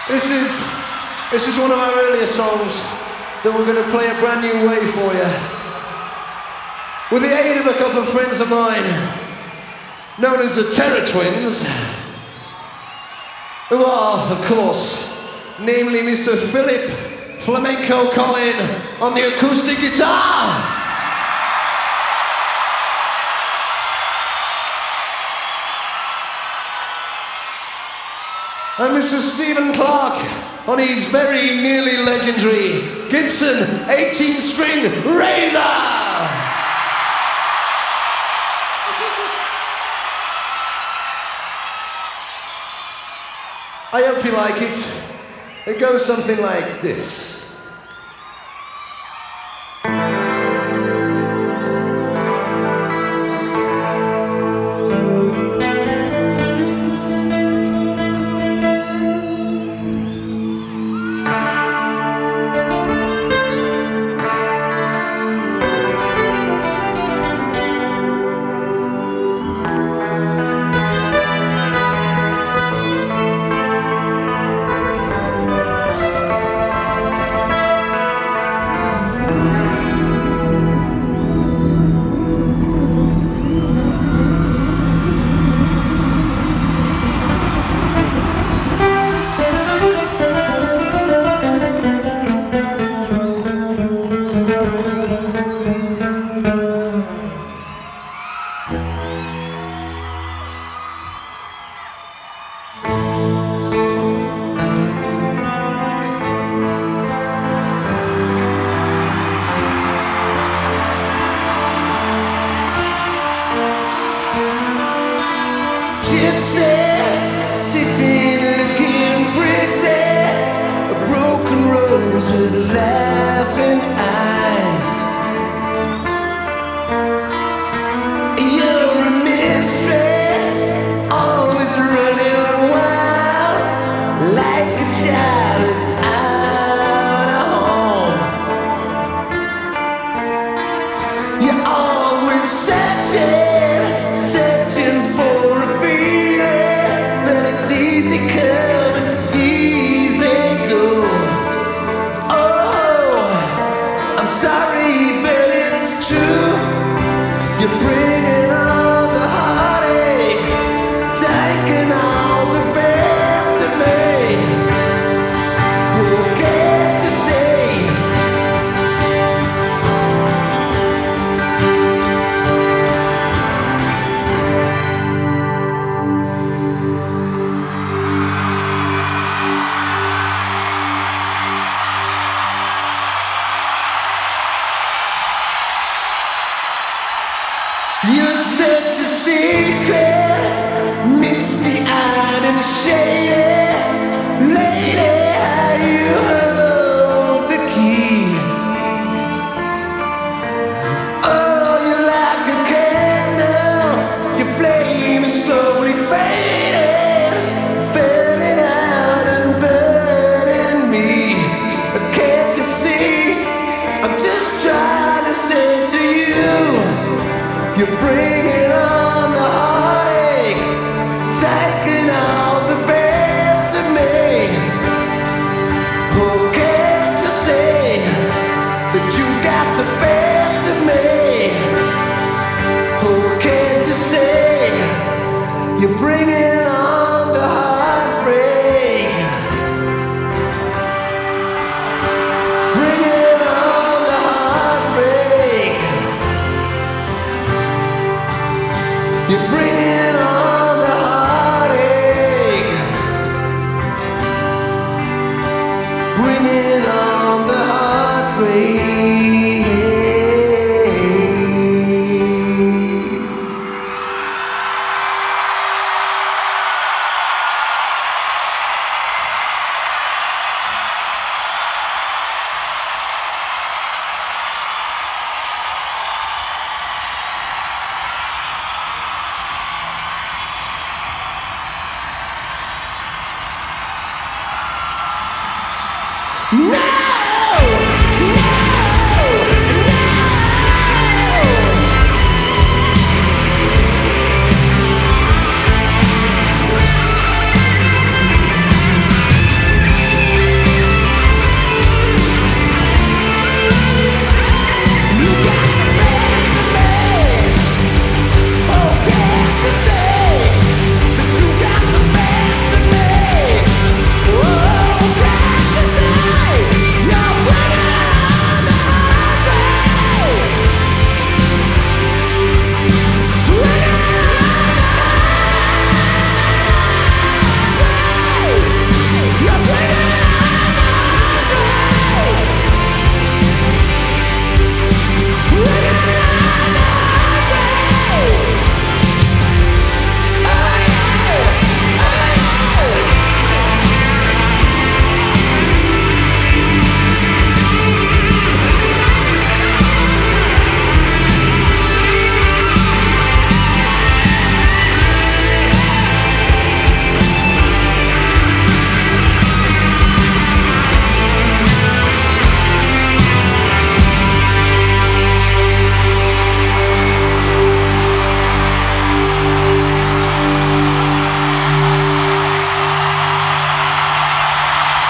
This is one of our earlier songs that we're going to play a brand new way for you. With the aid of a couple of friends of mine, known as the Terror Twins, who are, of course, namely Mr. Philip Flamenco Collin on the acoustic guitar. And Mr. Stephen Clark on his very nearly legendary Gibson 18-string Razor! I hope you like it. It goes something like this. You're such a secret, misty-eyed and shady lady, how you hold the key. Oh, you're like a candle, your flame is slowly fading, fading out and burning me. Can't you see, I'm just trying to say to you, you're bringing on the heartache, taking all the best of me. Oh, can't you say that you got the best of me? Oh, can't you say you're bringing on the heartbreak? Bringing on the heartbreak. You're bringing on the heartache, bringing on the heartbreak. No!